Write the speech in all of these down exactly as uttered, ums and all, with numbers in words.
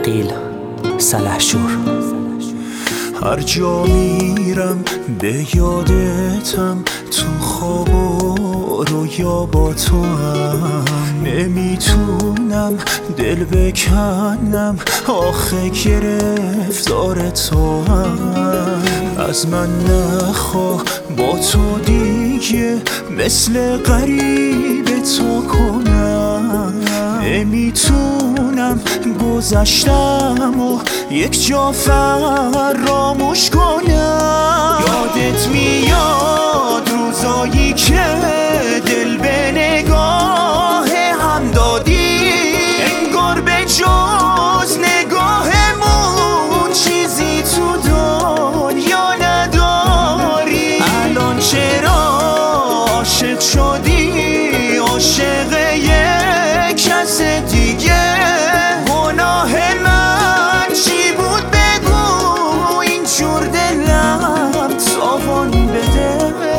عقیل سلحشور. هر جا میرم به یادتم، تو خواب و رویا با تو هم. نمیتونم دل بکنم، آخه گرفتار تو هم. از من نخواه با تو دیگه مثل غریب تو کنم. نمیتونم گذشتم و یک جا فراموش کنم. یادت میاد روزایی که دل به نگاه هم دادی، انگار به جز نگاهمون چیزی تو دنیا نداری. الان چرا عاشق شدی، عاشق یک کس دیگه؟ گناه من چی بود بگو، اینجور دلم تاوان بده.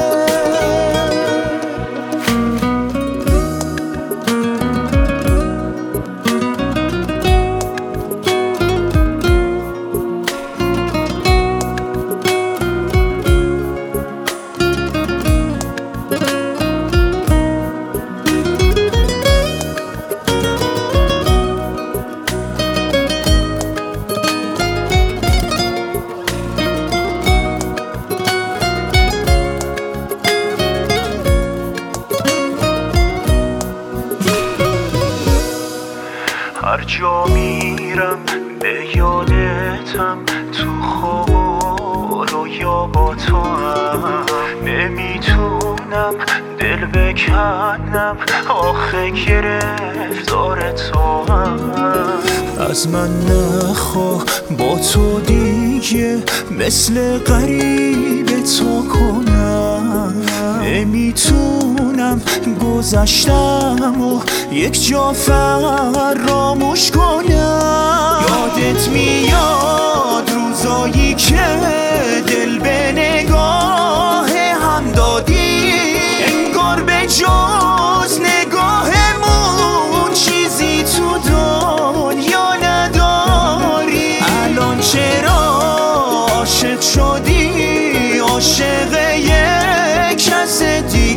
هر جا میرم به یادتم، تو خواب و رویا با تو هم. نمیتونم دل بکنم، آخه گرفتار تو هم. از من نخواه با تو دیگه مثل غریب تو کنم. نمیتونم گذشتم و یک جا فراموش کنم. یادت میاد روزایی که دل به نگاه هم دادی، انگار به جز نگاهمون چیزی تو دنیا نداری. الان چرا عاشق شدی، عاشق یک کس دیگه؟